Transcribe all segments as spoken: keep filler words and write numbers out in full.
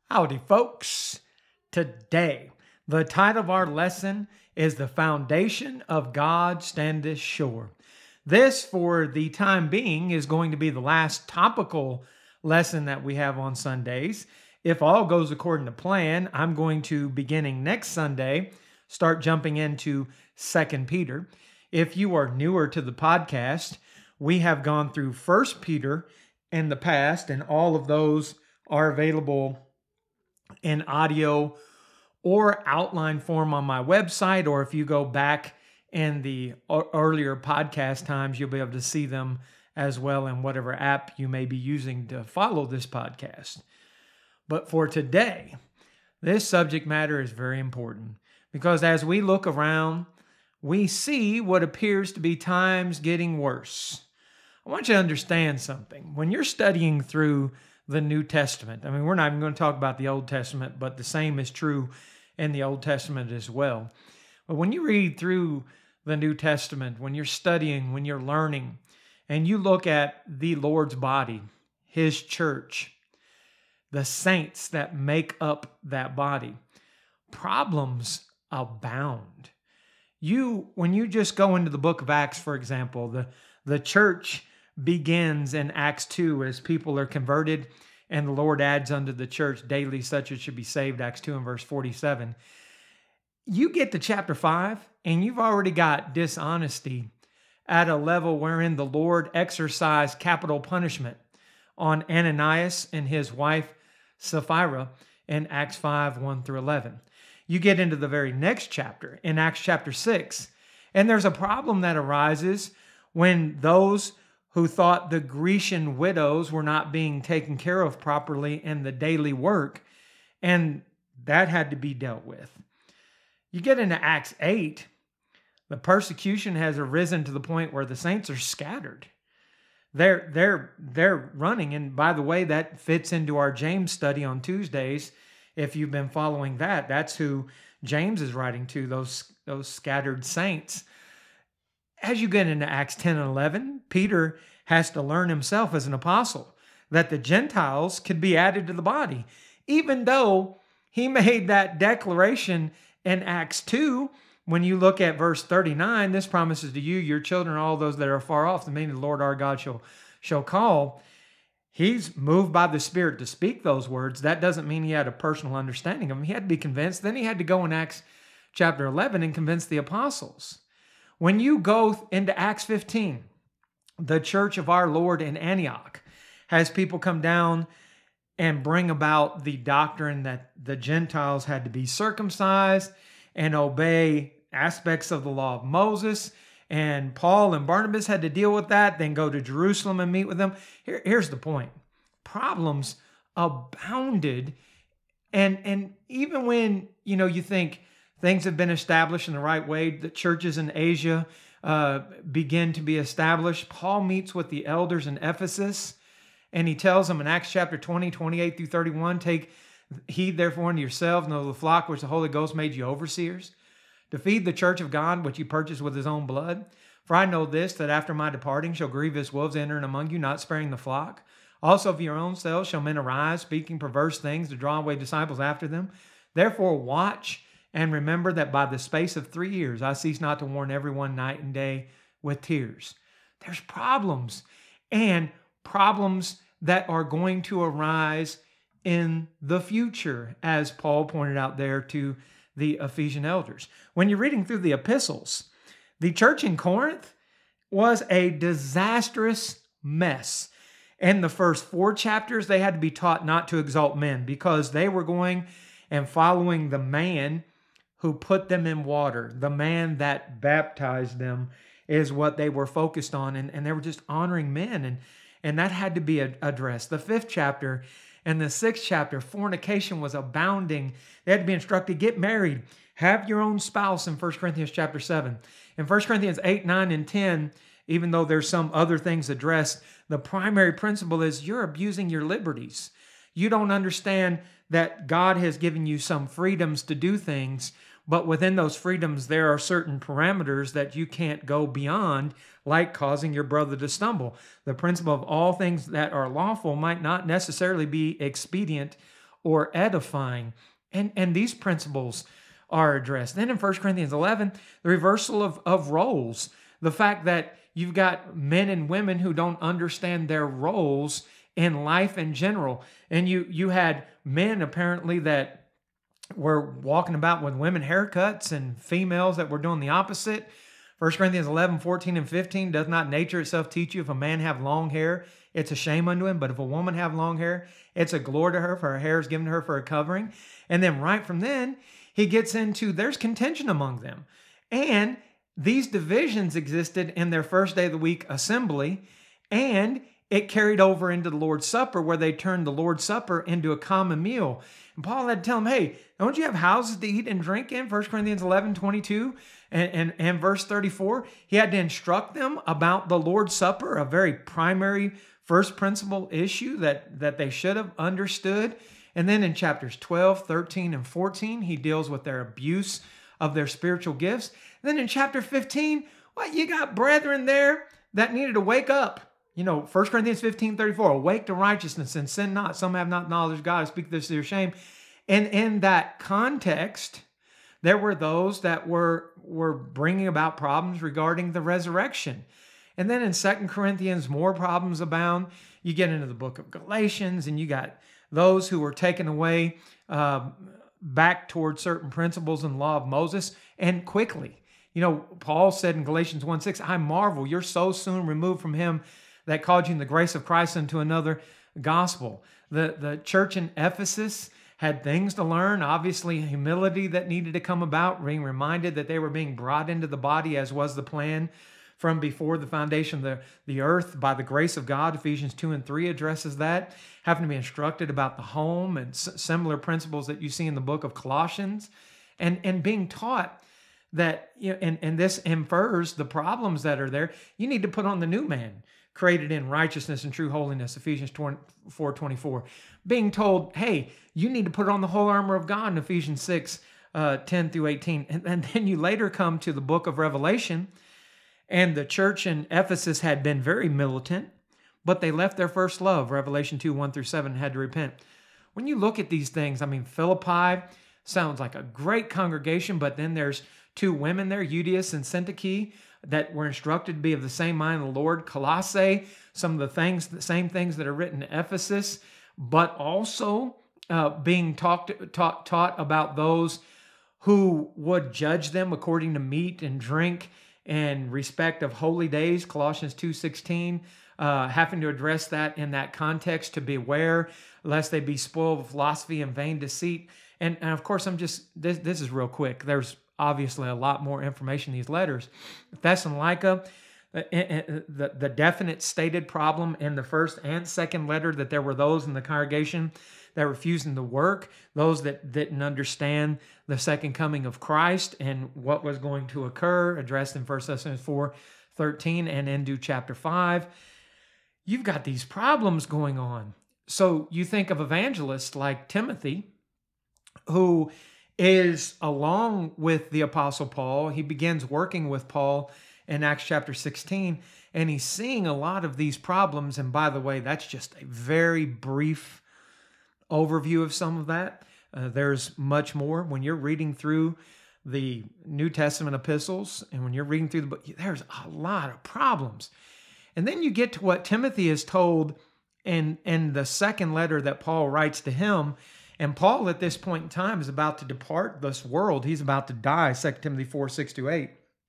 Howdy, folks. Today, the title of our lesson is The Foundation of God Standeth Sure. This, for the time being, is going to be the last topical lesson that we have on Sundays. If all goes according to plan, I'm going to, beginning next Sunday, start jumping into Second Peter. If you are newer to the podcast, we have gone through First Peter in the past, and all of those are available in audio or outline form on my website, or if you go back in the earlier podcast times, you'll be able to see them as well in whatever app you may be using to follow this podcast. But for today, this subject matter is very important because as we look around, we see what appears to be times getting worse. I want you to understand something. When you're studying through the New Testament, I mean, we're not even going to talk about the Old Testament, but the same is true in the Old Testament as well. But when you read through the New Testament, when you're studying, when you're learning, and you look at the Lord's body, His church, the saints that make up that body, problems abound. You, when you just go into the book of Acts, for example, the, the church begins in Acts two as people are converted and the Lord adds unto the church daily such as should be saved, Acts two and verse forty-seven. You get to chapter five and you've already got dishonesty at a level wherein the Lord exercised capital punishment on Ananias and his wife Sapphira in Acts five, one through eleven. You get into the very next chapter in Acts chapter six, and there's a problem that arises when those who thought the Grecian widows were not being taken care of properly in the daily work, and that had to be dealt with. You get into Acts eight, the persecution has arisen to the point where the saints are scattered. They're, they're, they're running, and by the way, that fits into our James study on Tuesdays. If you've been following that, that's who James is writing to, those, those scattered saints. As you get into Acts ten and eleven, Peter has to learn himself as an apostle that the Gentiles could be added to the body, even though he made that declaration in Acts two. When you look at verse thirty-nine, this promises to you, your children, all those that are far off, the name of the Lord our God shall, shall call. He's moved by the Spirit to speak those words. That doesn't mean he had a personal understanding of them. He had to be convinced. Then he had to go in Acts chapter eleven and convince the apostles. When you go into Acts fifteen, the church of our Lord in Antioch has people come down and bring about the doctrine that the Gentiles had to be circumcised and obey aspects of the law of Moses. And Paul and Barnabas had to deal with that, then go to Jerusalem and meet with them. Here, here's the point. Problems abounded. And, and even when, you know, you think things have been established in the right way, the churches in Asia uh, begin to be established. Paul meets with the elders in Ephesus, and he tells them in Acts chapter twenty, twenty-eight through thirty-one, take heed therefore unto yourselves, know the flock which the Holy Ghost made you overseers, to feed the church of God, which he purchased with his own blood. For I know this, that after my departing shall grievous wolves enter in among you, not sparing the flock. Also of your own selves shall men arise, speaking perverse things to draw away disciples after them. Therefore watch and remember that by the space of three years I cease not to warn everyone night and day with tears. There's problems, and problems that are going to arise in the future, as Paul pointed out there to the Ephesian elders. When you're reading through the epistles, the church in Corinth was a disastrous mess. In the first four chapters, they had to be taught not to exalt men because they were going and following the man who put them in water. The man that baptized them is what they were focused on, and, and they were just honoring men, and, and that had to be addressed. The fifth chapter and the sixth chapter, fornication was abounding. They had to be instructed, get married, have your own spouse in First Corinthians chapter seven. In First Corinthians eight, nine, and ten, even though there's some other things addressed, the primary principle is you're abusing your liberties. You don't understand that God has given you some freedoms to do things, but within those freedoms, there are certain parameters that you can't go beyond, like causing your brother to stumble. The principle of all things that are lawful might not necessarily be expedient or edifying. And, and these principles are addressed. Then in First Corinthians eleven, the reversal of, of roles. The fact that you've got men and women who don't understand their roles in life in general. And you you had men apparently that were walking about with women haircuts and females that were doing the opposite. First Corinthians eleven, fourteen, and fifteen, does not nature itself teach you if a man have long hair, it's a shame unto him. But if a woman have long hair, it's a glory to her, for her hair is given to her for a covering. And then right from then, he gets into there's contention among them. And these divisions existed in their first day of the week assembly, and it carried over into the Lord's Supper, where they turned the Lord's Supper into a common meal. And Paul had to tell them, hey, don't you have houses to eat and drink in? First Corinthians eleven, twenty-two and, and, and verse thirty-four. He had to instruct them about the Lord's Supper, a very primary first principle issue that, that they should have understood. And then in chapters twelve, thirteen, and fourteen, he deals with their abuse of their spiritual gifts. And then in chapter fifteen, well, you got brethren there that needed to wake up. You know, First Corinthians fifteen, thirty-four, awake to righteousness and sin not. Some have not knowledge of God. I speak this to their shame. And in that context, there were those that were, were bringing about problems regarding the resurrection. And then in Second Corinthians, more problems abound. You get into the book of Galatians, and you got those who were taken away uh, back toward certain principles in the law of Moses, and quickly. You know, Paul said in Galatians one six, I marvel, you're so soon removed from him that called you in the grace of Christ unto another gospel. The, the church in Ephesus had things to learn, obviously humility that needed to come about, being reminded that they were being brought into the body as was the plan from before the foundation of the, the earth by the grace of God. Ephesians two and three addresses that. Having to be instructed about the home and s- similar principles that you see in the book of Colossians. And, and being taught that, you know, and, and this infers the problems that are there. You need to put on the new man, created in righteousness and true holiness, Ephesians four twenty-four. Being told, hey, you need to put on the whole armor of God in Ephesians six, uh, ten through eighteen. And, and then you later come to the book of Revelation, and the church in Ephesus had been very militant, but they left their first love, Revelation two, one through seven, and had to repent. When you look at these things, I mean, Philippi sounds like a great congregation, but then there's two women there, Euodias and Syntyche, that were instructed to be of the same mind of the Lord. Colossae, some of the things, the same things that are written in Ephesus, but also uh, being talked, taught, taught about those who would judge them according to meat and drink and respect of holy days, Colossians two sixteen, uh, having to address that in that context to beware lest they be spoiled with philosophy and vain deceit. And, and of course, I'm just, this, this is real quick. There's obviously a lot more information in these letters. Thessalonica, the, the, the definite stated problem in the first and second letter that there were those in the congregation that refusing to work, those that didn't understand the second coming of Christ and what was going to occur, addressed in First Thessalonians four thirteen and into chapter five. You've got these problems going on. So you think of evangelists like Timothy, who is along with the Apostle Paul. He begins working with Paul in Acts chapter sixteen, and he's seeing a lot of these problems. And by the way, that's just a very brief overview of some of that. Uh, there's much more. When you're reading through the New Testament epistles and when you're reading through the book, there's a lot of problems. And then you get to what Timothy is told in, in the second letter that Paul writes to him. And Paul at this point in time is about to depart this world. He's about to die, Second Timothy four, six to eight.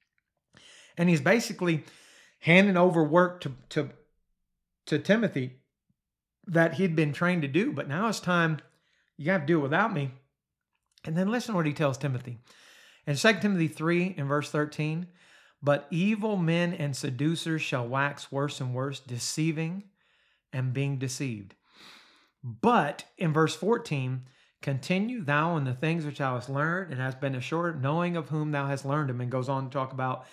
And he's basically handing over work to, to, to Timothy that he'd been trained to do. But now it's time, you have to do it without me. And then listen to what he tells Timothy. In Second Timothy three and verse thirteen, but evil men and seducers shall wax worse and worse, deceiving and being deceived. But in verse fourteen, continue thou in the things which thou hast learned and hast been assured, knowing of whom thou hast learned them. And goes on to talk about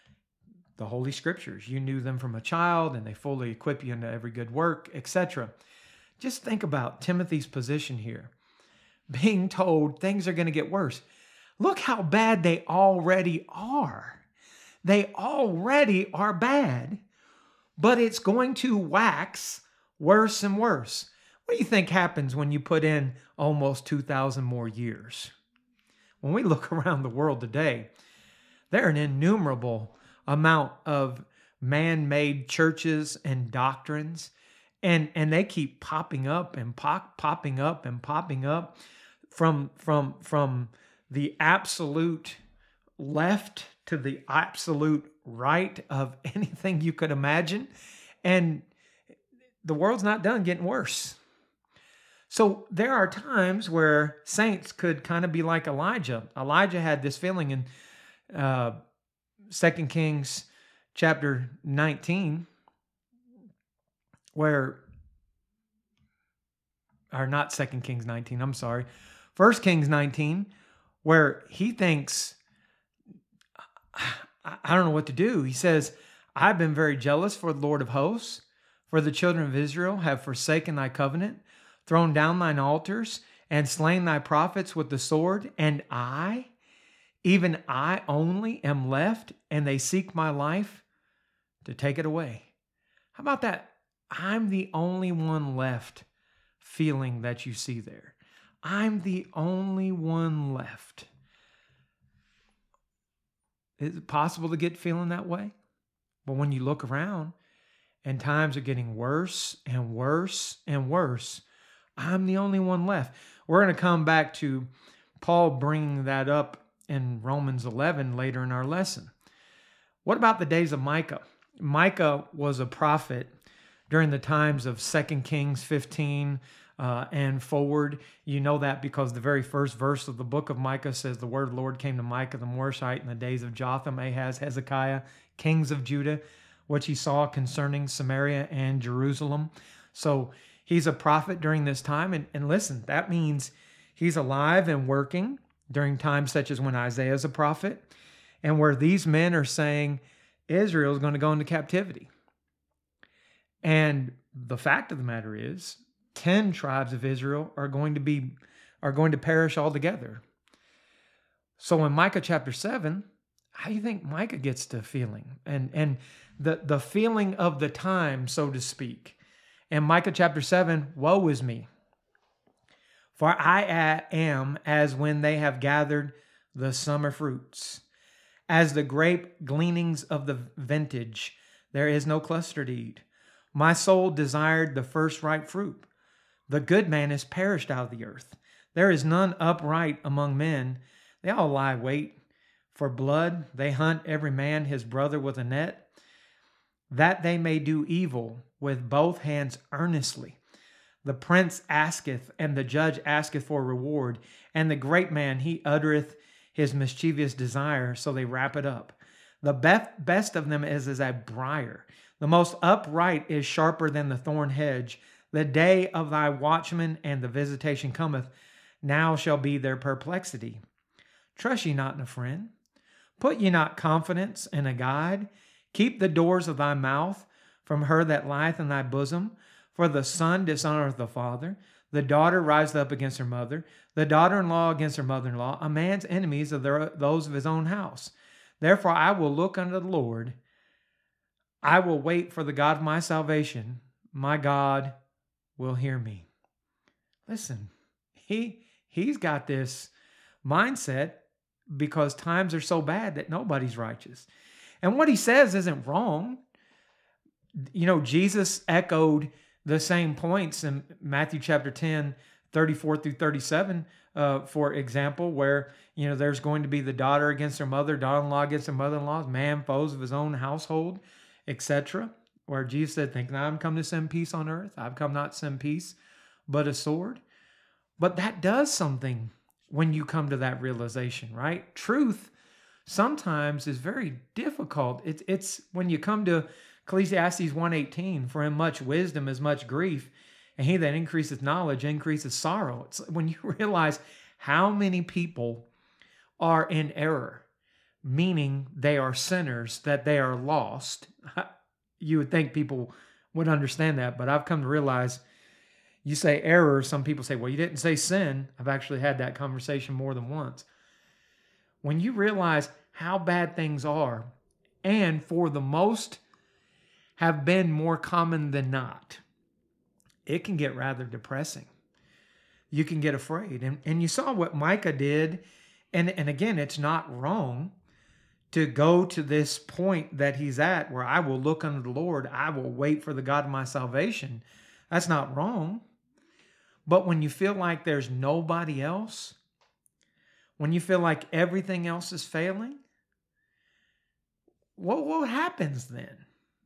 the Holy Scriptures. You knew them from a child, and they fully equip you into every good work, et cetera. Just think about Timothy's position here. Being told things are going to get worse. Look how bad they already are. They already are bad, but it's going to wax worse and worse. What do you think happens when you put in almost two thousand more years? When we look around the world today, there are an innumerable amount of man-made churches and doctrines, and and they keep popping up and pop, popping up and popping up from from from the absolute left to the absolute right of anything you could imagine, and the world's not done getting worse. So there are times where saints could kind of be like Elijah. Elijah had this feeling in uh, Second Kings chapter nineteen, where, or not Second Kings nineteen, I'm sorry, First Kings nineteen, where he thinks, I don't know what to do. He says, I've been very jealous for the Lord of hosts, for the children of Israel have forsaken thy covenant, thrown down thine altars, and slain thy prophets with the sword, and I, even I only am left, and they seek my life to take it away. How about that? I'm the only one left feeling that you see there. I'm the only one left. Is it possible to get feeling that way? But when you look around and times are getting worse and worse and worse, I'm the only one left. We're going to come back to Paul bringing that up in Romans eleven later in our lesson. What about the days of Micah? Micah was a prophet during the times of Second Kings fifteen uh, and forward. You know that because the very first verse of the book of Micah says, the word of the Lord came to Micah the Morashite in the days of Jotham, Ahaz, Hezekiah, kings of Judah, which he saw concerning Samaria and Jerusalem. So he's a prophet during this time. And, and listen, that means he's alive and working during times such as when Isaiah is a prophet, and where these men are saying Israel is going to go into captivity. And the fact of the matter is, ten tribes of Israel are going to be are going to perish altogether. So in Micah chapter seven, how do you think Micah gets to feeling? And and the, the feeling of the time, so to speak. In Micah chapter seven, woe is me. For I am as when they have gathered the summer fruits. As the grape gleanings of the vintage, there is no cluster to eat. My soul desired the first ripe fruit. The good man is perished out of the earth. There is none upright among men. They all lie wait for blood. They hunt every man his brother with a net, that they may do evil with both hands earnestly. The prince asketh, and the judge asketh for reward, and the great man, he uttereth his mischievous desire, so they wrap it up. The best, best of them is as a briar. The most upright is sharper than the thorn hedge. The day of thy watchman and the visitation cometh. Now shall be their perplexity. Trust ye not in a friend. Put ye not confidence in a guide. Keep the doors of thy mouth from her that lieth in thy bosom. For the son dishonoreth the father. The daughter riseth up against her mother. The daughter-in-law against her mother-in-law. A man's enemies are their, those of his own house. Therefore I will look unto the Lord. I will wait for the God of my salvation. My God will hear me. Listen, he, he's got this mindset because times are so bad that nobody's righteous. And what he says isn't wrong. You know, Jesus echoed the same points in Matthew chapter ten, thirty-four through thirty-seven, uh, for example, where, you know, there's going to be the daughter against her mother, daughter-in-law against her mother-in-law, man foes of his own household, et cetera. Where Jesus said, think not I'm come to send peace on earth. I've come not to send peace, but a sword. But that does something when you come to that realization, right? Truth sometimes is very difficult. It's, it's when you come to Ecclesiastes one eighteen, for in much wisdom is much grief, and he that increaseth knowledge increases sorrow. It's when you realize how many people are in error, meaning they are sinners, that they are lost. You would think people would understand that, but I've come to realize you say error, some people say, well, you didn't say sin. I've actually had that conversation more than once. When you realize how bad things are, and for the most have been more common than not, it can get rather depressing. You can get afraid. And, and you saw what Micah did. And, and again, it's not wrong to go to this point that he's at where I will look unto the Lord. I will wait for the God of my salvation. That's not wrong. But when you feel like there's nobody else, when you feel like everything else is failing, what, what happens then?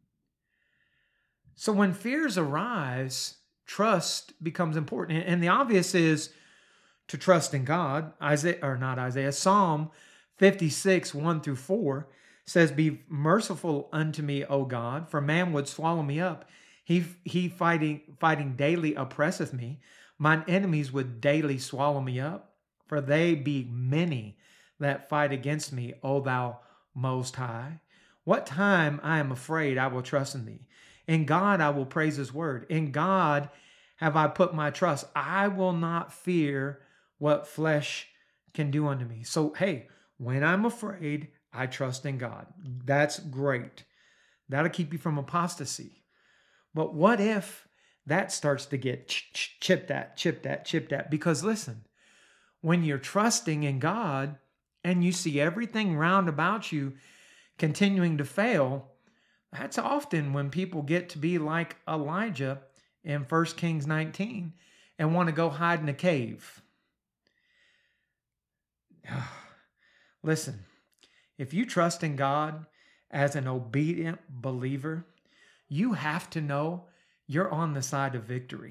So when fears arise, trust becomes important. And the obvious is to trust in God. Isaiah, or not Isaiah, Psalm fifty-six, one through four says, "Be merciful unto me, O God, for man would swallow me up. He, he fighting, fighting daily oppresseth me. Mine enemies would daily swallow me up. For they be many that fight against me, O thou most high. What time I am afraid, I will trust in thee. In God I will praise his word. In God have I put my trust. I will not fear what flesh can do unto me." So, hey, when I'm afraid, I trust in God. That's great. That'll keep you from apostasy. But what if that starts to get chipped at, chipped at, chipped at? Because listen, when you're trusting in God and you see everything round about you continuing to fail, that's often when people get to be like Elijah in First Kings nineteen and want to go hide in a cave. Listen, if you trust in God as an obedient believer, you have to know you're on the side of victory.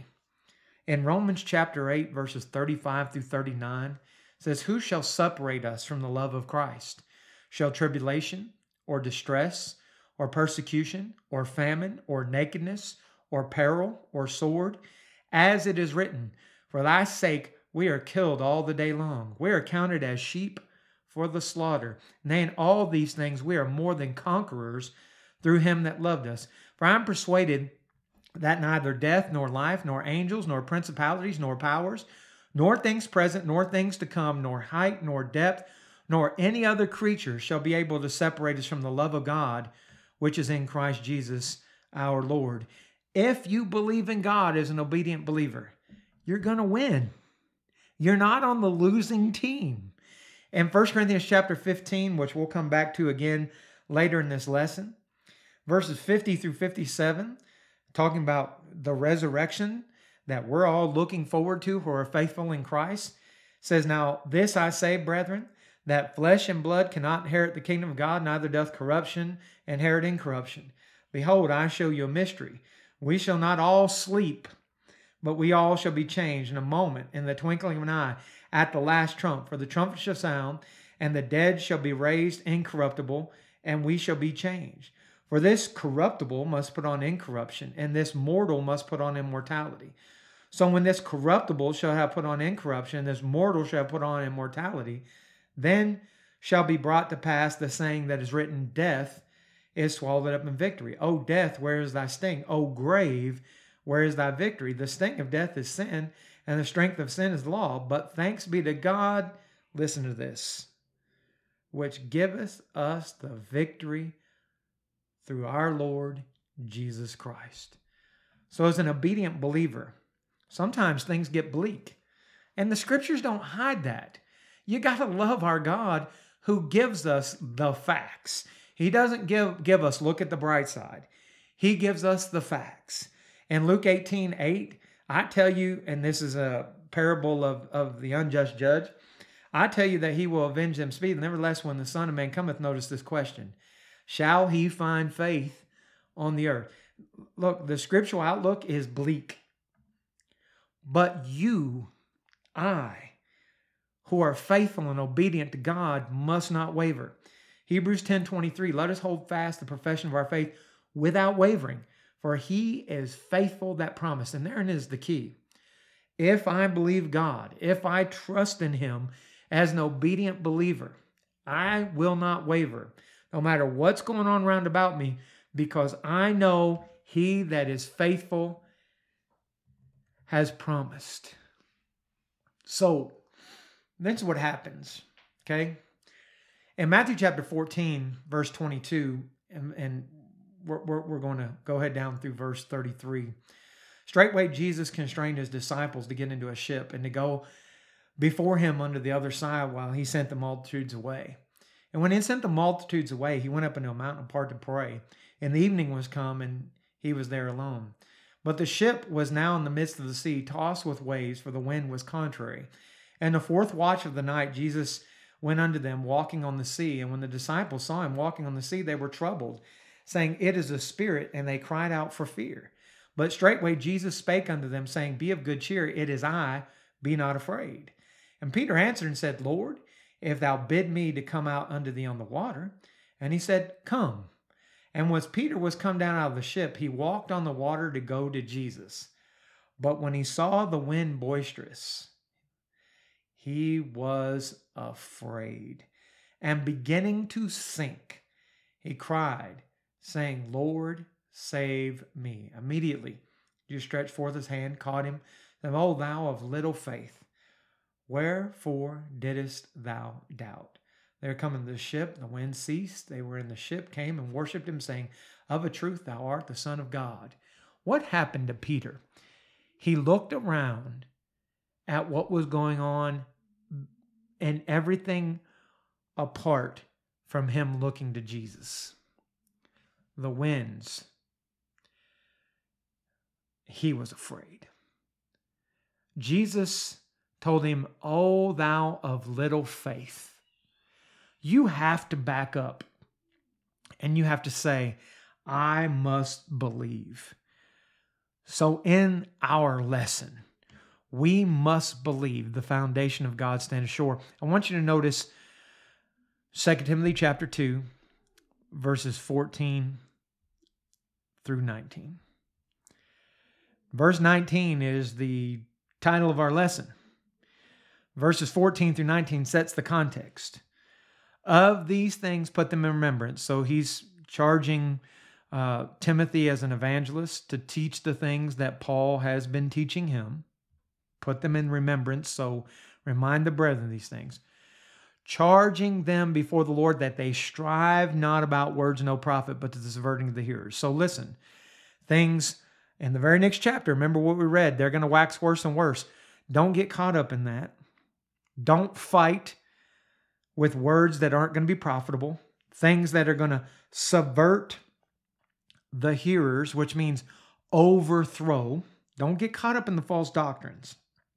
In Romans chapter eight, verses thirty-five through thirty-nine, it says, "Who shall separate us from the love of Christ? Shall tribulation or distress or persecution or famine or nakedness or peril or sword? As it is written, for thy sake we are killed all the day long. We are counted as sheep for the slaughter. Nay, in all these things we are more than conquerors through him that loved us. For I am persuaded that neither death, nor life, nor angels, nor principalities, nor powers, nor things present, nor things to come, nor height, nor depth, nor any other creature shall be able to separate us from the love of God, which is in Christ Jesus our Lord." If you believe in God as an obedient believer, you're going to win. You're not on the losing team. In First Corinthians chapter fifteen, which we'll come back to again later in this lesson, verses fifty through fifty-seven, talking about the resurrection that we're all looking forward to who are faithful in Christ, says, "Now this I say, brethren, that flesh and blood cannot inherit the kingdom of God, neither doth corruption inherit incorruption. Behold, I show you a mystery. We shall not all sleep, but we all shall be changed in a moment, in the twinkling of an eye, at the last trump. For the trumpet shall sound, and the dead shall be raised incorruptible, and we shall be changed. For this corruptible must put on incorruption, and this mortal must put on immortality. So when this corruptible shall have put on incorruption, and this mortal shall have put on immortality, then shall be brought to pass the saying that is written, Death is swallowed up in victory. O death, where is thy sting? O grave, where is thy victory? The sting of death is sin, and the strength of sin is law. But thanks be to God," listen to this, "which giveth us the victory through our Lord Jesus Christ." So as an obedient believer, sometimes things get bleak. And the scriptures don't hide that. You got to love our God who gives us the facts. He doesn't give, give us, look at the bright side. He gives us the facts. In Luke eighteen eight, I tell you, and this is a parable of, of the unjust judge, I tell you that he will avenge them speedily. Nevertheless, when the Son of Man cometh, notice this question, shall he find faith on the earth? Look, the scriptural outlook is bleak. But you, I, who are faithful and obedient to God, must not waver. Hebrews ten twenty-three, let us hold fast the profession of our faith without wavering, for he is faithful that promised. And therein is the key. If I believe God, if I trust in him as an obedient believer, I will not waver, no matter what's going on round about me, because I know he that is faithful has promised. So, that's what happens, okay? In Matthew chapter fourteen, verse twenty-two, and, and we're, we're, we're going to go ahead down through verse thirty-three, Straightway Jesus constrained his disciples to get into a ship and to go before him under the other side while he sent the multitudes away. And when he sent the multitudes away, he went up into a mountain apart to pray. And the evening was come, and he was there alone. But the ship was now in the midst of the sea, tossed with waves, for the wind was contrary. And the fourth watch of the night, Jesus went unto them, walking on the sea. And when the disciples saw him walking on the sea, they were troubled, saying, It is a spirit, and they cried out for fear. But straightway Jesus spake unto them, saying, Be of good cheer, it is I, be not afraid. And Peter answered and said, Lord, if thou bid me to come out unto thee on the water. And he said, Come. And when Peter was come down out of the ship, he walked on the water to go to Jesus. But when he saw the wind boisterous, he was afraid. And beginning to sink, he cried, saying, Lord, save me. Immediately, Jesus stretched forth his hand, caught him, and, O thou of little faith, wherefore didst thou doubt? They were coming to the ship, the wind ceased, they were in the ship, came and worshipped him, saying, Of a truth thou art the Son of God. What happened to Peter? He looked around at what was going on and everything apart from him looking to Jesus. The winds. He was afraid. Jesus told him, O thou of little faith. You have to back up and you have to say, I must believe. So in our lesson, we must believe the foundation of God standeth sure. I want you to notice Second Timothy chapter two, verses fourteen through nineteen. Verse nineteen is the title of our lesson. Verses fourteen through nineteen sets the context. Of these things, put them in remembrance. So he's charging uh, Timothy as an evangelist to teach the things that Paul has been teaching him. Put them in remembrance. So remind the brethren these things. Charging them before the Lord that they strive not about words no profit, but to the subverting of the hearers. So listen, things in the very next chapter, remember what we read, they're going to wax worse and worse. Don't get caught up in that. Don't fight with words that aren't going to be profitable, things that are going to subvert the hearers, which means overthrow. Don't get caught up in the false doctrines.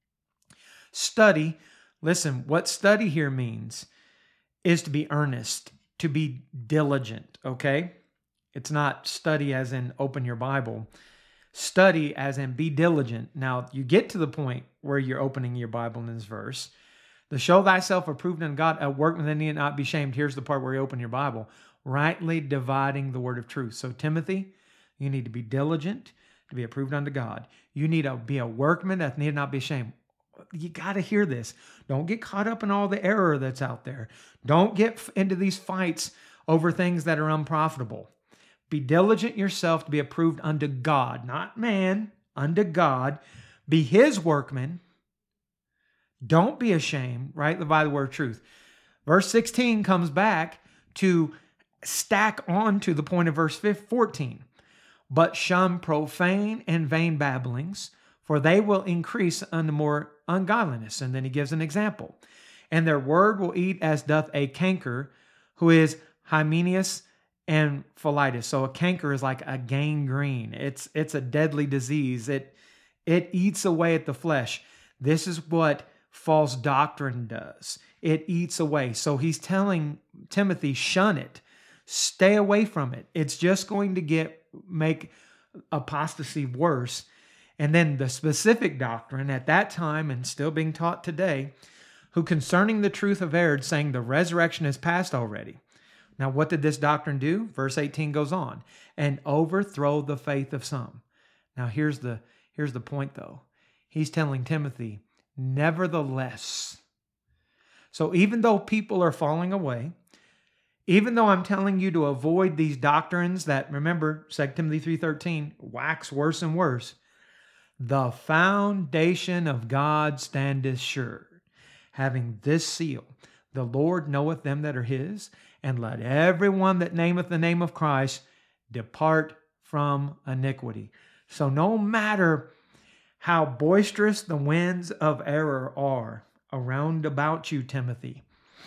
Study. Listen, what study here means is to be earnest, to be diligent, okay? It's not study as in open your Bible. Study as in be diligent. Now, you get to the point where you're opening your Bible in this verse. To show thyself approved unto God, a workman that need not be shamed. Here's the part where you open your Bible. Rightly dividing the word of truth. So Timothy, you need to be diligent to be approved unto God. You need to be a workman that need not be ashamed. You got to hear this. Don't get caught up in all the error that's out there. Don't get into these fights over things that are unprofitable. Be diligent yourself to be approved unto God, not man, unto God. Be his workman. Don't be ashamed, rightly divide the word of truth. Verse sixteen comes back to stack on to the point of verse fourteen. But shun profane and vain babblings, for they will increase unto more ungodliness. And then he gives an example. And their word will eat as doth a canker, who is Hymenaeus and Philetus. So a canker is like a gangrene. It's it's a deadly disease. It it eats away at the flesh. This is what false doctrine does. It eats away. So he's telling Timothy, shun it. Stay away from it. It's just going to get make apostasy worse. And then the specific doctrine at that time and still being taught today, who concerning the truth have erred, saying the resurrection is past already. Now, what did this doctrine do? Verse eighteen goes on, and overthrow the faith of some. Now, here's the, here's the point, though. He's telling Timothy, nevertheless. So even though people are falling away, even though I'm telling you to avoid these doctrines that, remember, Second Timothy three thirteen, wax worse and worse, the foundation of God standeth sure, having this seal, the Lord knoweth them that are his, and let everyone that nameth the name of Christ depart from iniquity. So no matter How boisterous the winds of error are around about you, Timothy.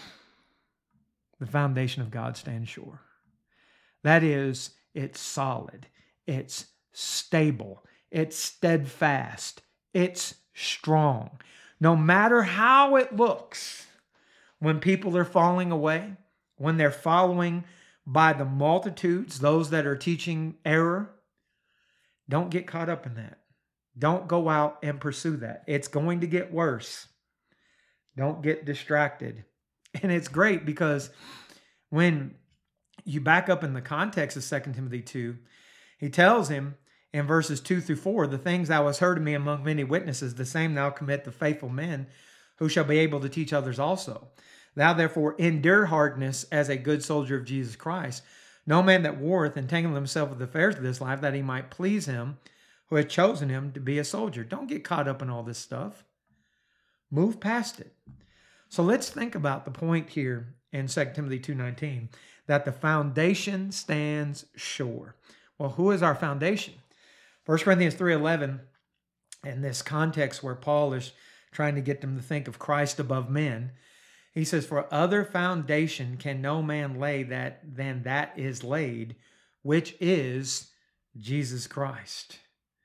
The foundation of God stands sure. That is, it's solid, it's stable, it's steadfast, it's strong. No matter how it looks, when people are falling away, when they're following by the multitudes, those that are teaching error, don't get caught up in that. Don't go out and pursue that. It's going to get worse. Don't get distracted. And it's great because when you back up in the context of Second Timothy two, he tells him in verses two through four, the things thou hast heard of me among many witnesses, the same thou commit to faithful men who shall be able to teach others also. Thou therefore endure hardness as a good soldier of Jesus Christ. No man that warreth entangleth himself with the affairs of this life, that he might please him who hath chosen him to be a soldier. Don't get caught up in all this stuff. Move past it. So let's think about the point here in Second Timothy two nineteen, that the foundation stands sure. Well, who is our foundation? First Corinthians three eleven, in this context where Paul is trying to get them to think of Christ above men, he says, for other foundation can no man lay that than that is laid, which is Jesus Christ.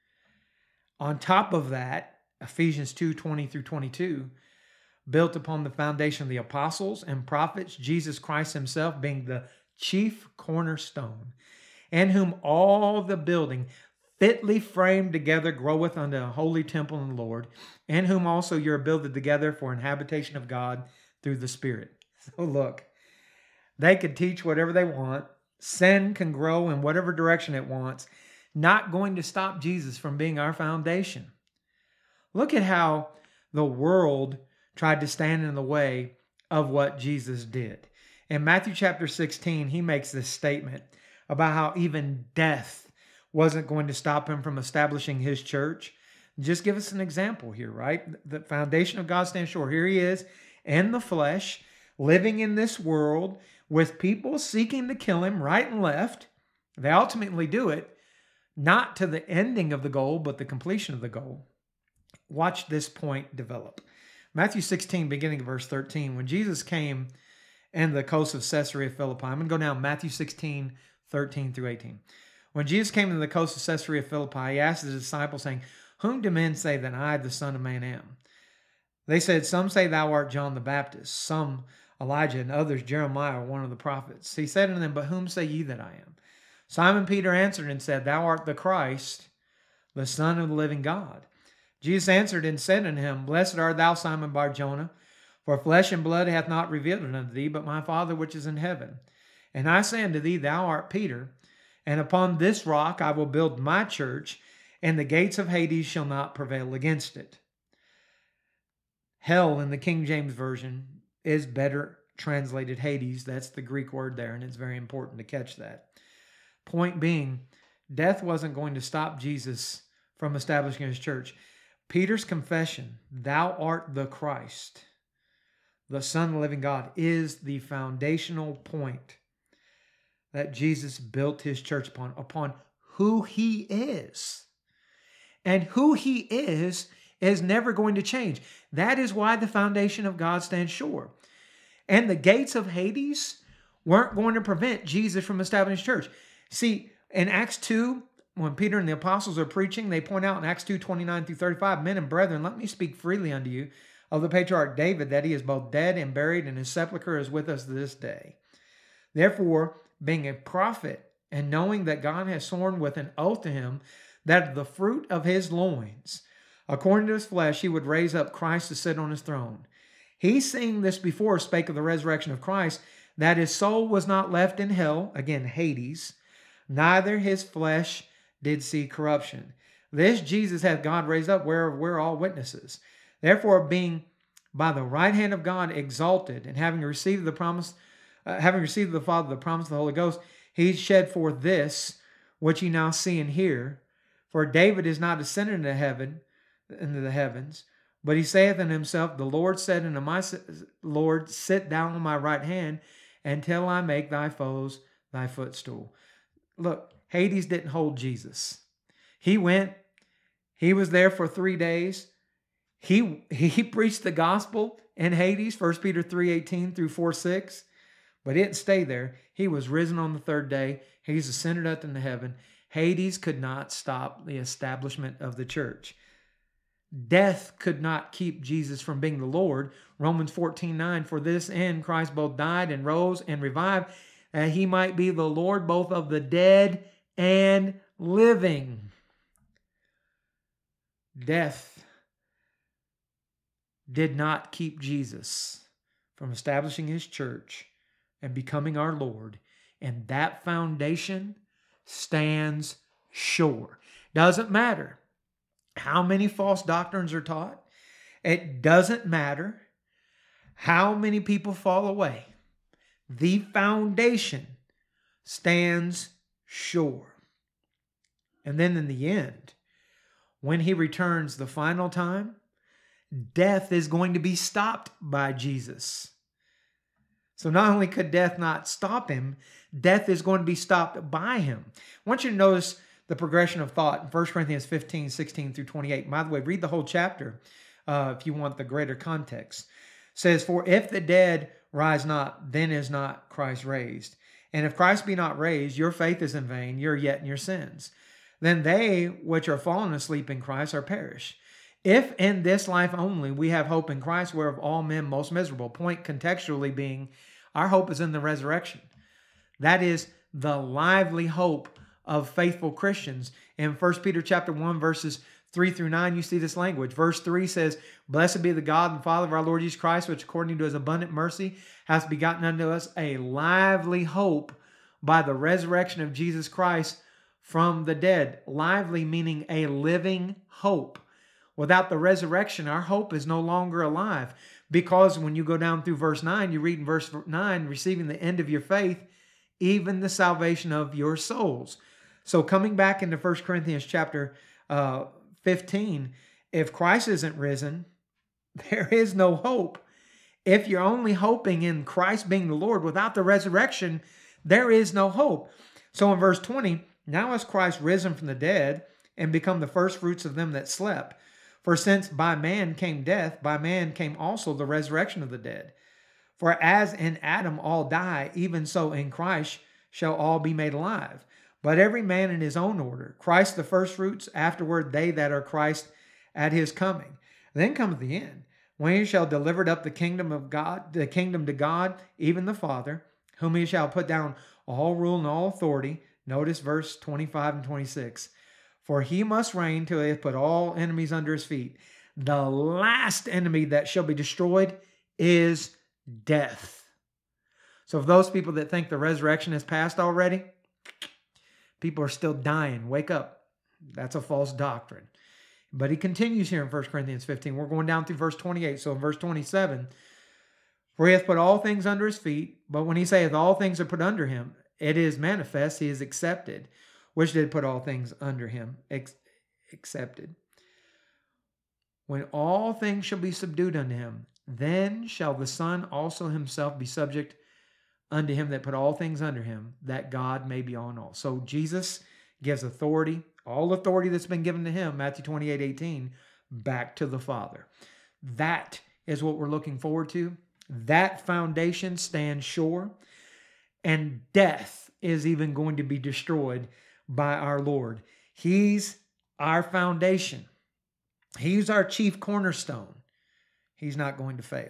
On top of that, Ephesians two twenty through twenty-two, built upon the foundation of the apostles and prophets, Jesus Christ himself being the chief cornerstone, in whom all the building fitly framed together groweth unto a holy temple in the Lord, in whom also you are builded together for an habitation of God through the Spirit. So look, they could teach whatever they want. Sin can grow in whatever direction it wants. Not going to stop Jesus from being our foundation. Look at how the world tried to stand in the way of what Jesus did. In Matthew chapter sixteen, he makes this statement about how even death wasn't going to stop him from establishing his church. Just give us an example here, right? The foundation of God stands sure. Here he is in the flesh, living in this world with people seeking to kill him right and left. They ultimately do it, not to the ending of the goal, but the completion of the goal. Watch this point develop. Matthew sixteen, beginning of verse thirteen, when Jesus came in the coast of Caesarea Philippi, I'm going to go down Matthew sixteen, thirteen through eighteen. When Jesus came to the coast of Caesarea Philippi, he asked his disciples, saying, whom do men say that I, the Son of Man, am? They said, some say thou art John the Baptist, some Elijah, and others Jeremiah or one of the prophets. He said unto them, but whom say ye that I am? Simon Peter answered and said, thou art the Christ, the Son of the living God. Jesus answered and said unto him, blessed art thou, Simon Bar-Jonah, for flesh and blood hath not revealed it unto thee, but my Father which is in heaven. And I say unto thee, thou art Peter, and upon this rock I will build my church, and the gates of Hades shall not prevail against it. Hell in the King James Version is better translated Hades. That's the Greek word there, and it's very important to catch that. Point being, death wasn't going to stop Jesus from establishing his church. Peter's confession, thou art the Christ, the Son of the living God, is the foundational point that Jesus built his church upon, upon who he is. And who he is is never going to change. That is why the foundation of God stands sure. And the gates of Hades weren't going to prevent Jesus from establishing his church. See, in Acts two, when Peter and the apostles are preaching, they point out in Acts two, twenty-nine through thirty-five, men and brethren, let me speak freely unto you of the patriarch David, that he is both dead and buried, and his sepulchre is with us this day. Therefore, being a prophet, and knowing that God has sworn with an oath to him, that of the fruit of his loins, according to his flesh, he would raise up Christ to sit on his throne. He, seeing this before, spake of the resurrection of Christ, that his soul was not left in hell, again Hades, neither his flesh did see corruption. This Jesus hath God raised up, whereof we're all witnesses. Therefore, being by the right hand of God exalted, and having received the promise, uh, having received of the Father the promise of the Holy Ghost, he shed forth this, which ye now see and hear. For David is not ascended into heaven, into the heavens, but he saith unto himself, the Lord said unto my Lord, sit down on my right hand, until I make thy foes thy footstool. Look, Hades didn't hold Jesus. He went He was there for three days. He, he preached the gospel in Hades, First Peter three eighteen through four six. But he didn't stay there. He was risen on the third day. He's ascended up into heaven. Hades could not stop the establishment of the church. Death could not keep Jesus from being the Lord. Romans fourteen nine, for this end Christ both died and rose and revived, that he might be the Lord both of the dead and living. Death did not keep Jesus from establishing his church and becoming our Lord. And that foundation stands sure. Doesn't matter how many false doctrines are taught. It doesn't matter how many people fall away. The foundation stands sure. And then in the end, when he returns the final time, death is going to be stopped by Jesus. So not only could death not stop him, death is going to be stopped by him. I want you to notice the progression of thought in First Corinthians fifteen, sixteen through twenty-eight. By the way, read the whole chapter uh, if you want the greater context. It says, for if the dead rise not, then is not Christ raised. And if Christ be not raised, your faith is in vain, you're yet in your sins. Then they which are fallen asleep in Christ are perished. If in this life only we have hope in Christ, whereof all men most miserable. Point contextually being, our hope is in the resurrection. That is the lively hope of faithful Christians. In First Peter chapter one, verses three through nine, you see this language. Verse three says, blessed be the God and Father of our Lord Jesus Christ, which according to his abundant mercy hath begotten unto us a lively hope by the resurrection of Jesus Christ from the dead. Lively meaning a living hope. Without the resurrection, our hope is no longer alive. Because when you go down through verse nine, you read in verse nine, receiving the end of your faith, even the salvation of your souls. So coming back into First Corinthians chapter uh, fifteen, if Christ isn't risen, there is no hope. If you're only hoping in Christ being the Lord without the resurrection, there is no hope. So in verse twenty, now is Christ risen from the dead and become the first fruits of them that slept. For since by man came death, by man came also the resurrection of the dead. For as in Adam all die, even so in Christ shall all be made alive. But every man in his own order. Christ the firstfruits, afterward they that are Christ at his coming. Then cometh the end, when he shall deliver up the kingdom of God, the kingdom to God, even the Father, whom he shall put down all rule and all authority. Notice verse twenty-five and twenty-six. For he must reign till he hath put all enemies under his feet. The last enemy that shall be destroyed is death. So for those people that think the resurrection has passed already, people are still dying. Wake up. That's a false doctrine. But he continues here in First Corinthians fifteen. We're going down through verse twenty-eight. So in verse twenty-seven, for he hath put all things under his feet, but when he saith all things are put under him, it is manifest he is accepted, which did put all things under him, ex- accepted. When all things shall be subdued unto him, then shall the Son also himself be subject unto him that put all things under him, that God may be on all. So Jesus gives authority, all authority that's been given to him, Matthew twenty-eight eighteen, back to the Father. That is what we're looking forward to. That foundation stands sure, and death is even going to be destroyed by our Lord. He's our foundation. He's our chief cornerstone. He's not going to fail.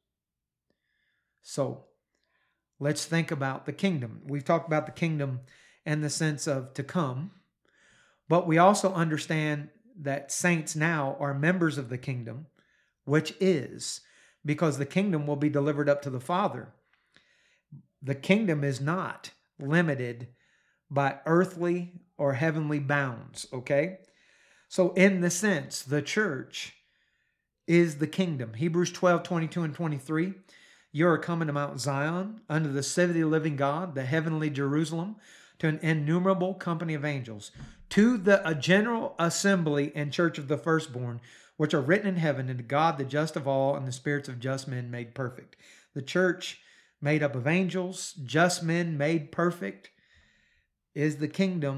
So let's think about the kingdom. We've talked about the kingdom in the sense of to come, but we also understand that saints now are members of the kingdom, which is because the kingdom will be delivered up to the Father. The kingdom is not limited by earthly or heavenly bounds, okay? So in the sense, the church is the kingdom. Hebrews twelve, twenty-two and twenty-three, you are coming to Mount Zion, unto the city of the living God, the heavenly Jerusalem, to an innumerable company of angels, to the a general assembly and church of the firstborn, which are written in heaven, and to God the just of all, and the spirits of just men made perfect. The church made up of angels, just men made perfect, is the kingdom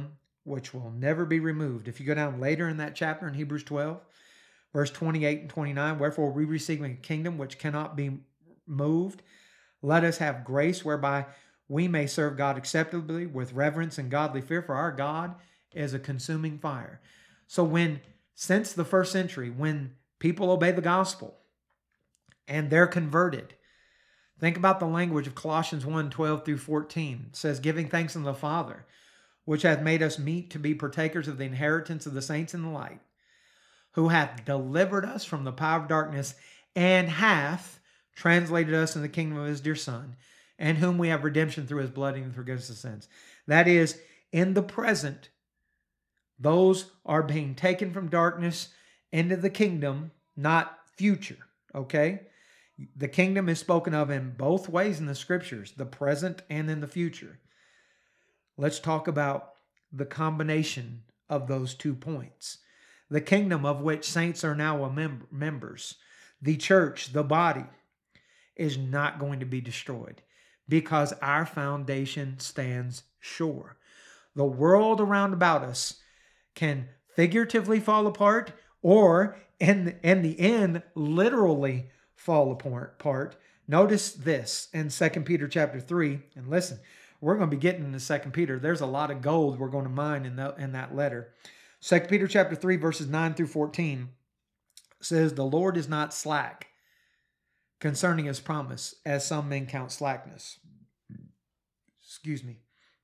which will never be removed. If you go down later in that chapter in Hebrews twelve, verse twenty-eight and twenty-nine, wherefore we receiving a kingdom which cannot be moved, let us have grace whereby we may serve God acceptably with reverence and godly fear, for our God is a consuming fire. So when, since the first century, when people obey the gospel and they're converted, think about the language of Colossians one, twelve through fourteen. It says, giving thanks unto the Father, which hath made us meet to be partakers of the inheritance of the saints in the light, who hath delivered us from the power of darkness and hath translated us in the kingdom of his dear Son, and whom we have redemption through his blood and the forgiveness of sins. That is, in the present, those are being taken from darkness into the kingdom, not future, okay? The kingdom is spoken of in both ways in the scriptures, the present and in the future. Let's talk about the combination of those two points. The kingdom of which saints are now mem- members, the church, the body, is not going to be destroyed because our foundation stands sure. The world around about us can figuratively fall apart or in, in the end literally fall apart. Notice this in Second Peter chapter three, and listen, we're going to be getting into Second Peter. There's a lot of gold we're going to mine in, the, in that letter. Second Peter chapter three, verses nine through fourteen says, the Lord is not slack concerning his promise, as some men count slackness. Excuse me.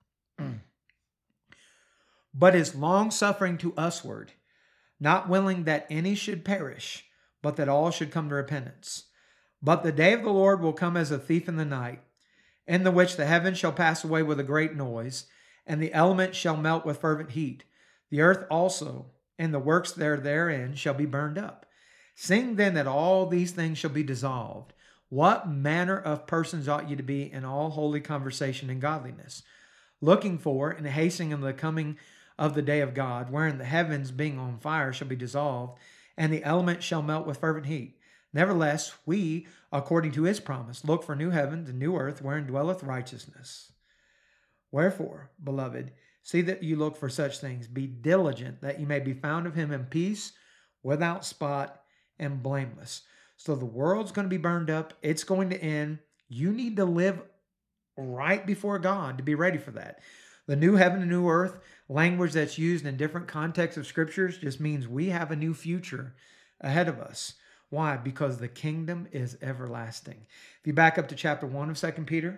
But is long-suffering to usward, not willing that any should perish, but that all should come to repentance. But the day of the Lord will come as a thief in the night, in the which the heavens shall pass away with a great noise, and the elements shall melt with fervent heat. The earth also, and the works there therein, shall be burned up. Seeing then that all these things shall be dissolved, what manner of persons ought ye to be in all holy conversation and godliness, looking for and hastening the coming of the day of God, wherein the heavens being on fire shall be dissolved, and the elements shall melt with fervent heat. Nevertheless, we, according to his promise, look for new heavens and new earth, wherein dwelleth righteousness. Wherefore, beloved, see that you look for such things. Be diligent that you may be found of him in peace, without spot, and blameless. So the world's going to be burned up. It's going to end. You need to live right before God to be ready for that. The new heaven and new earth, language that's used in different contexts of scriptures, just means we have a new future ahead of us. Why? Because the kingdom is everlasting. If you back up to chapter one of Second Peter,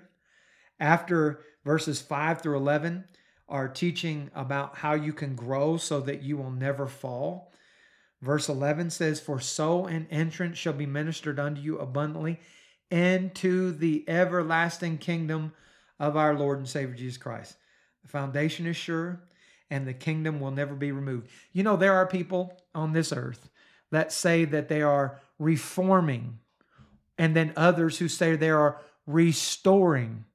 after verses five through eleven are teaching about how you can grow so that you will never fall. Verse eleven says, for so an entrance shall be ministered unto you abundantly into the everlasting kingdom of our Lord and Savior Jesus Christ. The foundation is sure, and the kingdom will never be removed. You know, there are people on this earth that say that they are reforming, and then others who say they are restoring.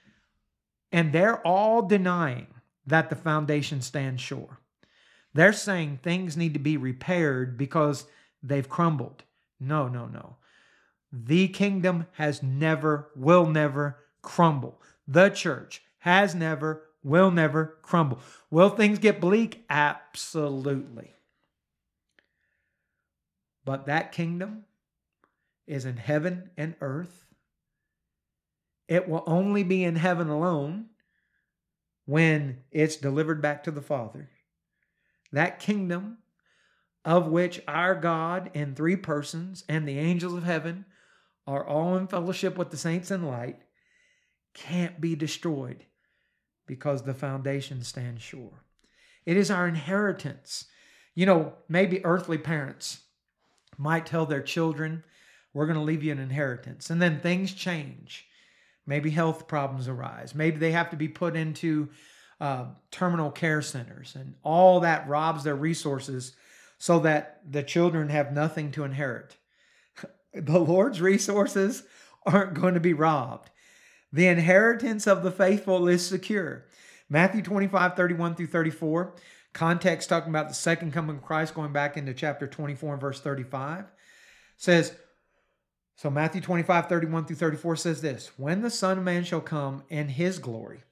And they're all denying that the foundation stands sure. They're saying things need to be repaired because they've crumbled. No, no, no. The kingdom has never, will never crumble. The church has never, will never crumble. Will things get bleak? Absolutely. But that kingdom is in heaven and earth. It will only be in heaven alone when it's delivered back to the Father. That kingdom of which our God in three persons and the angels of heaven are all in fellowship with the saints in light can't be destroyed because the foundation stands sure. It is our inheritance. You know, maybe earthly parents might tell their children, we're going to leave you an inheritance. And then things change. Maybe health problems arise. Maybe they have to be put into uh, terminal care centers, and all that robs their resources so that the children have nothing to inherit. The Lord's resources aren't going to be robbed. The inheritance of the faithful is secure. Matthew twenty-five, thirty-one through thirty-four, context talking about the second coming of Christ, going back into chapter twenty-four and verse thirty-five, says, so Matthew twenty-five, thirty-one through thirty-four says this, when the Son of Man shall come in his glory,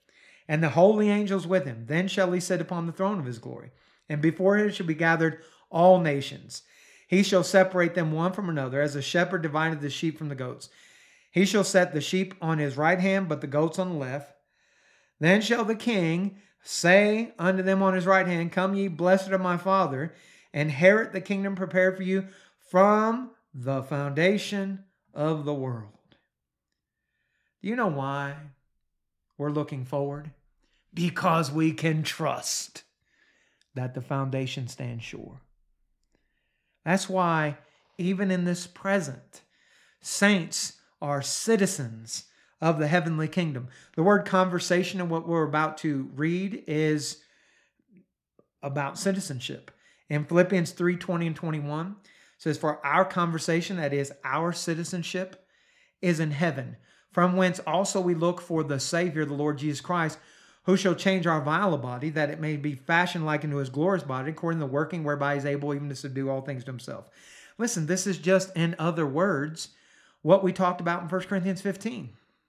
and the holy angels with him. Then shall he sit upon the throne of his glory, and before him shall be gathered all nations. He shall separate them one from another, as a shepherd divided the sheep from the goats. He shall set the sheep on his right hand, but the goats on the left. Then shall the king say unto them on his right hand, Come ye, blessed of my Father, inherit the kingdom prepared for you from the foundation of the world. Do you know why we're looking forward? Because we can trust that the foundation stands sure. That's why, even in this present, saints are citizens of the heavenly kingdom. The word conversation in what we're about to read is about citizenship. In Philippians three twenty and twenty-one, it says, For our conversation, that is our citizenship, is in heaven, from whence also we look for the Savior, the Lord Jesus Christ, who shall change our vile body, that it may be fashioned like unto his glorious body, according to the working whereby he is able even to subdue all things to himself. Listen, this is just, in other words, what we talked about in First Corinthians fifteen.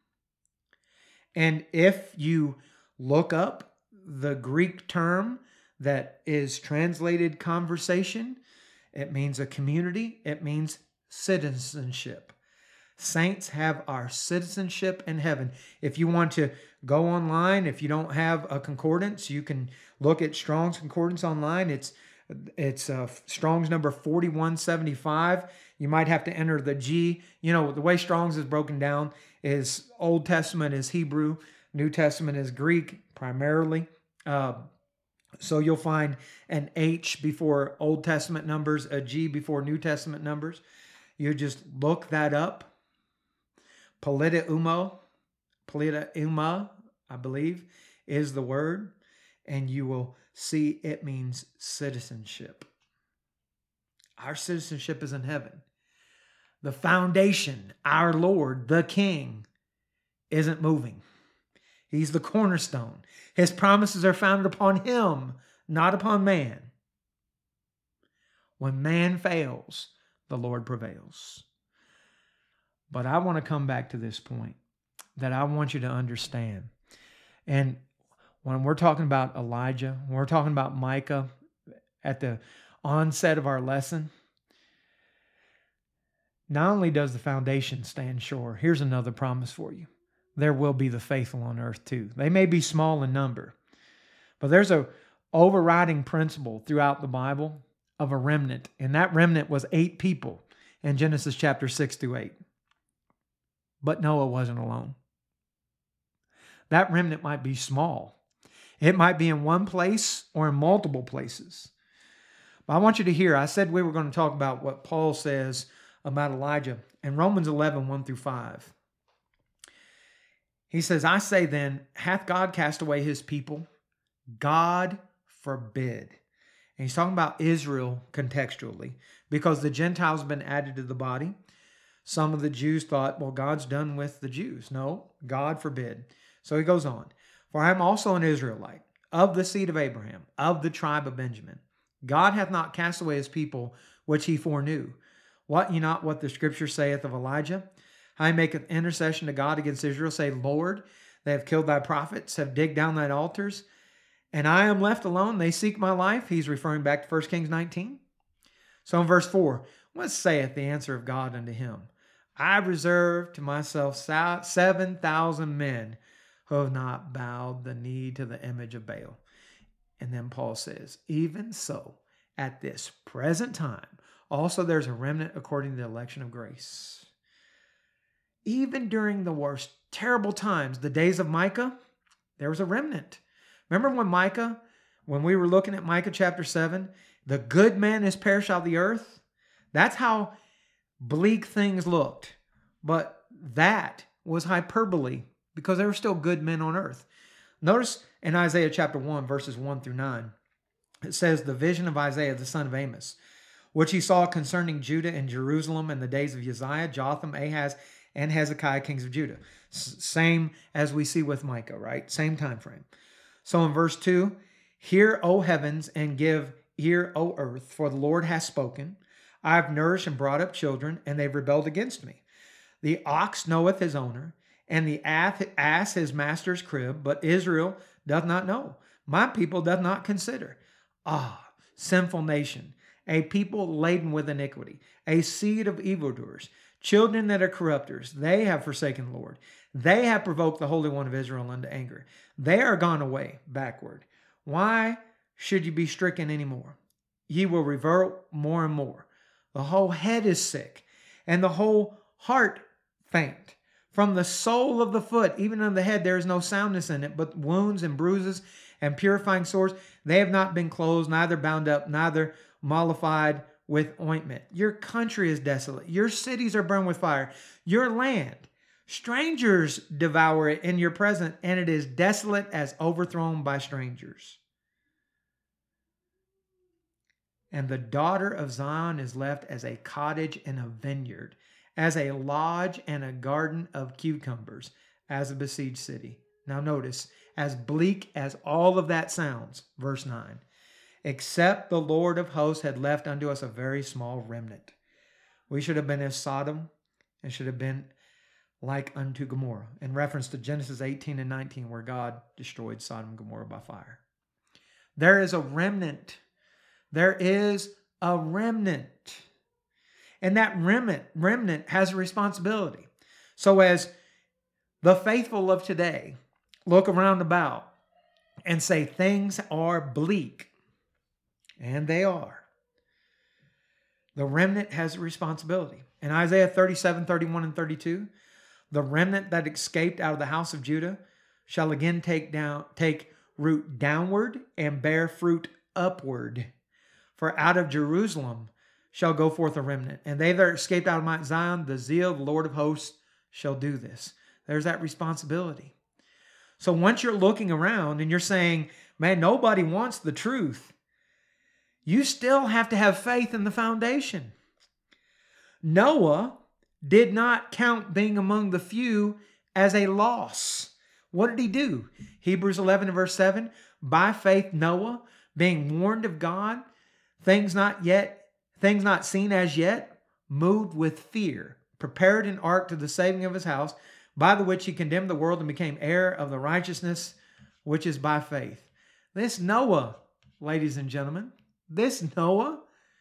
And if you look up the Greek term that is translated conversation, it means a community. It means citizenship. Saints have our citizenship in heaven. If you want to go online, if you don't have a concordance, you can look at Strong's Concordance online. It's it's uh, Strong's number forty-one seventy-five. You might have to enter the G. You know, the way Strong's is broken down is Old Testament is Hebrew, New Testament is Greek primarily. Uh, so you'll find an H before Old Testament numbers, a G before New Testament numbers. You just look that up. Politeumo, politeuma, I believe, is the word, and you will see it means citizenship. Our citizenship is in heaven. The foundation, our Lord, the King, isn't moving. He's the cornerstone. His promises are founded upon him, not upon man. When man fails, the Lord prevails. But I want to come back to this point that I want you to understand. And when we're talking about Elijah, when we're talking about Micah at the onset of our lesson, not only does the foundation stand sure, here's another promise for you. There will be the faithful on earth too. They may be small in number, but there's a overriding principle throughout the Bible of a remnant. And that remnant was eight people in Genesis chapter six through eight. But Noah wasn't alone. That remnant might be small. It might be in one place or in multiple places. But I want you to hear, I said we were going to talk about what Paul says about Elijah in Romans eleven, one through five. He says, I say then, hath God cast away his people? God forbid. And he's talking about Israel contextually, because the Gentiles have been added to the body. Some of the Jews thought, well, God's done with the Jews. No, God forbid. So he goes on. For I am also an Israelite, of the seed of Abraham, of the tribe of Benjamin. God hath not cast away his people, which he foreknew. Wot ye not what the scripture saith of Elijah? How he maketh intercession to God against Israel, say, Lord, they have killed thy prophets, have digged down thine altars, and I am left alone. They seek my life. He's referring back to First Kings nineteen. So in verse four, what saith the answer of God unto him? I reserve to myself seven thousand men who have not bowed the knee to the image of Baal. And then Paul says, even so, at this present time, also there's a remnant according to the election of grace. Even during the worst, terrible times, the days of Micah, there was a remnant. Remember when Micah, when we were looking at Micah chapter seven, the good man is perished out of the earth? That's how bleak things looked. But that was hyperbole, because there were still good men on earth. Notice in Isaiah chapter one, verses one through nine, it says, the vision of Isaiah, the son of Amos, which he saw concerning Judah and Jerusalem in the days of Uzziah, Jotham, Ahaz, and Hezekiah, kings of Judah. S- same as we see with Micah, right? Same time frame. So in verse two, hear, O heavens, and give ear, O earth, for the Lord hath spoken. I have nourished and brought up children, and they've rebelled against me. The ox knoweth his owner, and the ass his master's crib, but Israel doth not know. My people doth not consider. Ah, sinful nation, a people laden with iniquity, a seed of evildoers, children that are corrupters. They have forsaken the Lord. They have provoked the Holy One of Israel unto anger. They are gone away backward. Why should you be stricken any more? Ye will revert more and more. The whole head is sick, and the whole heart faint. From the sole of the foot, even on the head, there is no soundness in it, but wounds and bruises and purifying sores. They have not been closed, neither bound up, neither mollified with ointment. Your country is desolate. Your cities are burned with fire. Your land, strangers devour it in your presence, and it is desolate as overthrown by strangers. And the daughter of Zion is left as a cottage in a vineyard, as a lodge and a garden of cucumbers, as a besieged city. Now notice, as bleak as all of that sounds, verse nine, except the Lord of hosts had left unto us a very small remnant. We should have been as Sodom and should have been like unto Gomorrah, in reference to Genesis eighteen and nineteen, where God destroyed Sodom and Gomorrah by fire. There is a remnant. There is a remnant. And that remnant, remnant has a responsibility. So as the faithful of today look around about and say things are bleak, and they are, the remnant has a responsibility. In Isaiah thirty-seven, thirty-one, and thirty-two, the remnant that escaped out of the house of Judah shall again take down, take root downward and bear fruit upward. For out of Jerusalem shall go forth a remnant, and they that are escaped out of Mount Zion, the zeal of the Lord of hosts shall do this. There's that responsibility. So once you're looking around and you're saying, man, nobody wants the truth, you still have to have faith in the foundation. Noah did not count being among the few as a loss. What did he do? Hebrews eleven and verse seven, by faith Noah, being warned of God, things not yet Things not seen as yet, moved with fear, prepared an ark to the saving of his house, by the which he condemned the world and became heir of the righteousness which is by faith. This Noah, ladies and gentlemen, this Noah,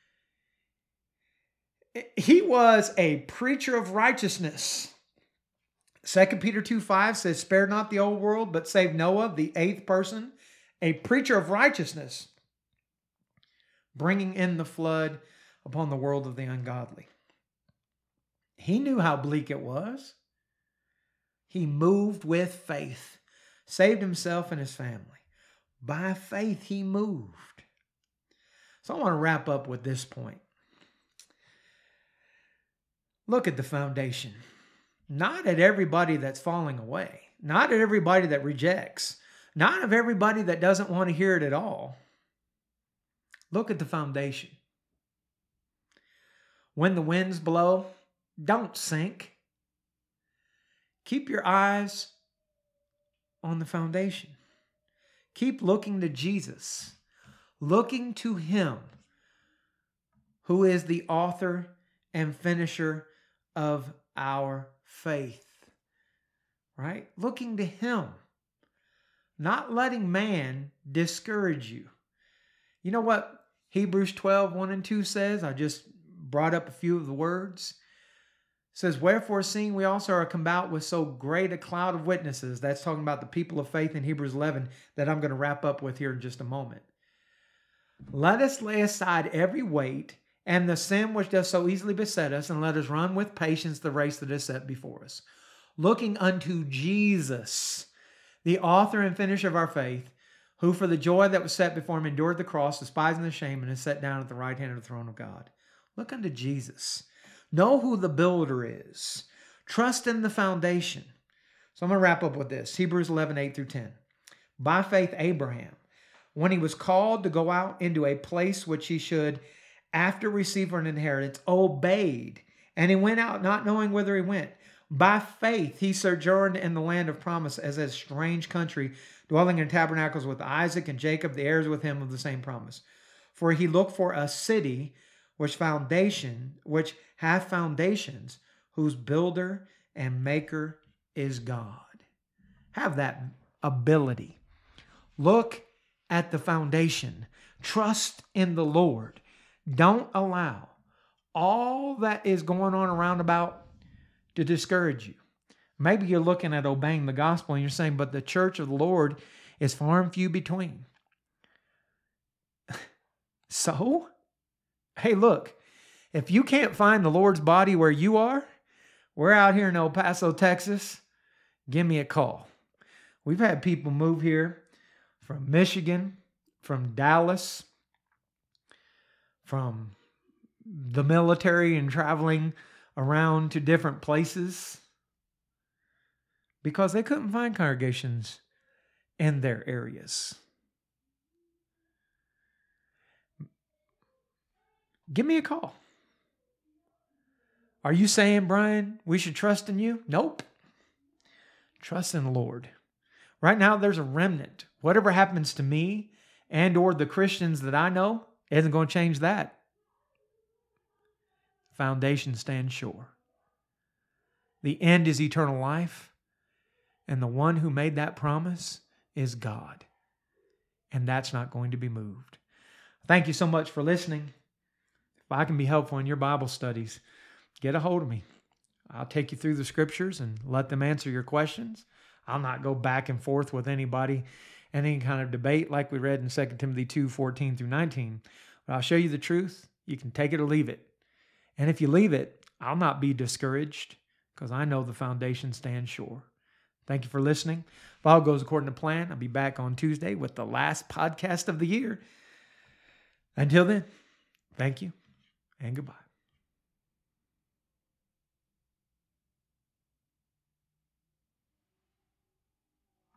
he was a preacher of righteousness. Second Peter two five says, spare not the old world, but save Noah, the eighth person, a preacher of righteousness, bringing in the flood upon the world of the ungodly. He knew how bleak it was. He moved with faith, saved himself and his family. By faith, he moved. So I want to wrap up with this point. Look at the foundation. Not at everybody that's falling away. Not at everybody that rejects. Not of everybody that doesn't want to hear it at all. Look at the foundation. When the winds blow, don't sink. Keep your eyes on the foundation. Keep looking to Jesus. Looking to Him who is the author and finisher of our faith. Right? Looking to Him. Not letting man discourage you. You know what Hebrews twelve, one and two says? I just brought up a few of the words. It says, wherefore seeing we also are about with so great a cloud of witnesses. That's talking about the people of faith in Hebrews eleven that I'm going to wrap up with here in just a moment. Let us lay aside every weight and the sin which does so easily beset us, and let us run with patience the race that is set before us. Looking unto Jesus, the author and finisher of our faith, who for the joy that was set before him endured the cross, despising the shame, and is set down at the right hand of the throne of God. Look unto Jesus. Know who the builder is. Trust in the foundation. So I'm going to wrap up with this. Hebrews eleven, eight through ten. By faith, Abraham, when he was called to go out into a place which he should, after receive an inheritance, obeyed. And he went out not knowing whither he went. By faith, he sojourned in the land of promise as a strange country, dwelling in tabernacles with Isaac and Jacob, the heirs with him of the same promise. For he looked for a city which foundation, which hath foundations, whose builder and maker is God. Have that ability. Look at the foundation. Trust in the Lord. Don't allow all that is going on around about to discourage you. Maybe you're looking at obeying the gospel and you're saying, but the church of the Lord is far and few between. So, hey, look, if you can't find the Lord's body where you are, we're out here in El Paso, Texas. Give me a call. We've had people move here from Michigan, from Dallas, from the military and traveling around to different places because they couldn't find congregations in their areas. Give me a call. Are you saying, Brian, we should trust in you? Nope. Trust in the Lord. Right now, there's a remnant. Whatever happens to me and or the Christians that I know isn't going to change that. Foundation stands sure. The end is eternal life, and the one who made that promise is God. And that's not going to be moved. Thank you so much for listening. If I can be helpful in your Bible studies, get a hold of me. I'll take you through the scriptures and let them answer your questions. I'll not go back and forth with anybody in any kind of debate like we read in Second Timothy two, fourteen through nineteen. But I'll show you the truth. You can take it or leave it. And if you leave it, I'll not be discouraged because I know the foundation stands sure. Thank you for listening. If all goes according to plan, I'll be back on Tuesday with the last podcast of the year. Until then, thank you and goodbye.